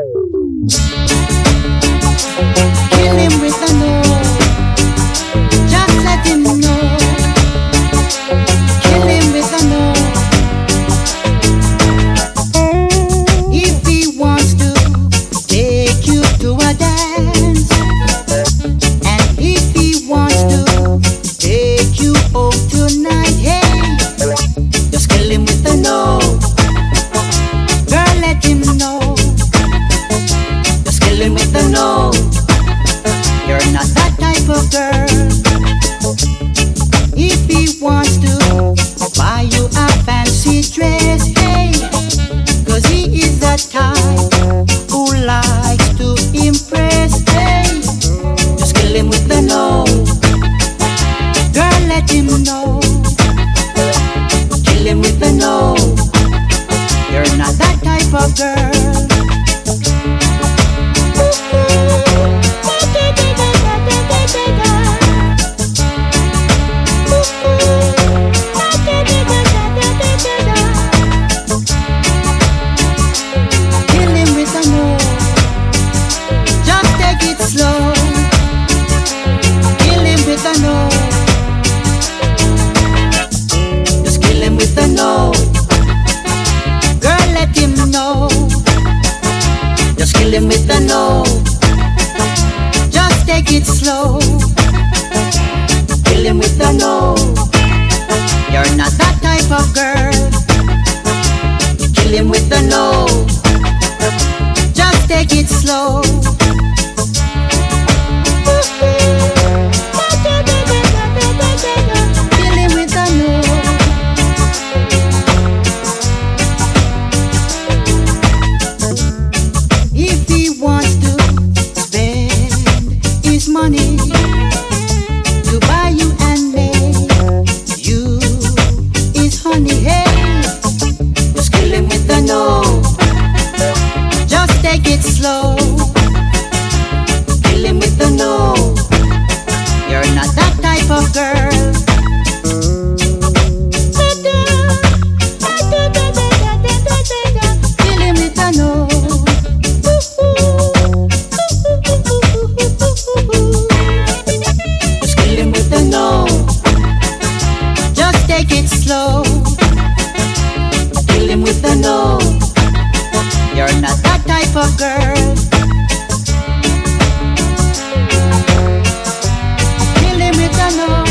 Kill him with a no. Just let him know. Kill him with a no. If he wants to take you to a dance, and if he wants to take you home tonight, hey, just kill him with a no. Girl, let him know. Just kill him with a no. You're not that type of girl. If he wants to buy you a fancy dress, hey, 'cause he is the type who likes to impress, hey, just kill him with a no. Girl, let him know. Kill him with a no. You're not that type of girl. Kill him with a no. Just take it slow. Kill him with a no. Just kill him with a no. Girl, let him know. Just kill him with a no. Just take it slow. Kill him with a no. You're not that type of girl. Kill him with a no. Just take it slow. Kill him with a no. If he wants to spend his money to buy you and make you his honey, hey, just kill him with a no. Just take it slow. Kill him with a no. You're not that type of girl. Kill him with a no. Just kill him with a no. Just take it slow. Kill him with a no. You're not that type of girl. Kill him with a no.